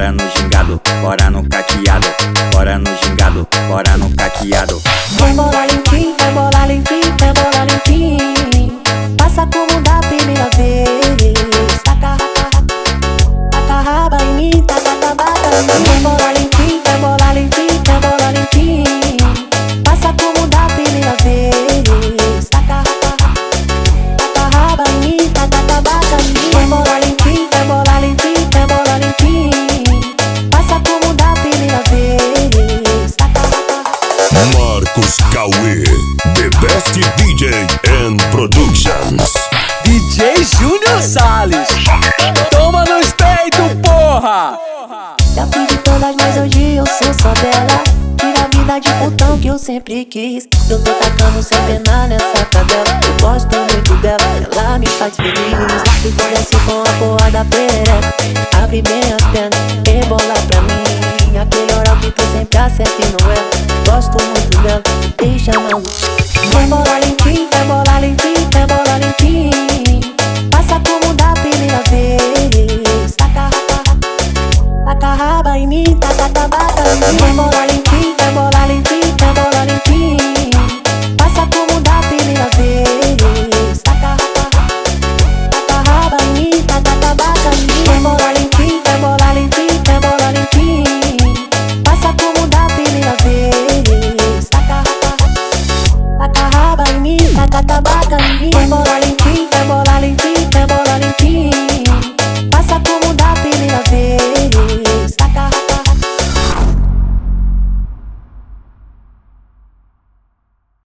bora no gingado, bora no caqueado, bora no gingado, bora no caqueado. Rebola lentinho, rebola lentinho, rebola lentinho. Passa como da primeira vez. Taca raba em mim, taca tabaca em mim. Rebola lentinho, rebola lentinho, rebola lentinho. Passa como da primeira vez. Taca raba em mim, taca tabaca em mim. Rebola lentinho, rebola lentinho, rebola lentinho. Passa como da primeira vez. Marcos Cauê, the best DJ and Productions. DJ Júnior Salles, toma nos peitos, porra! Já fui de todas, mas hoje eu sou só dela. Tira a vida de putão que eu sempre quis. Eu tô tacando sem penar nessa cadela. Eu gosto muito dela, ela me faz feliz. E desce com a porra da perereca, abre bem as pernas,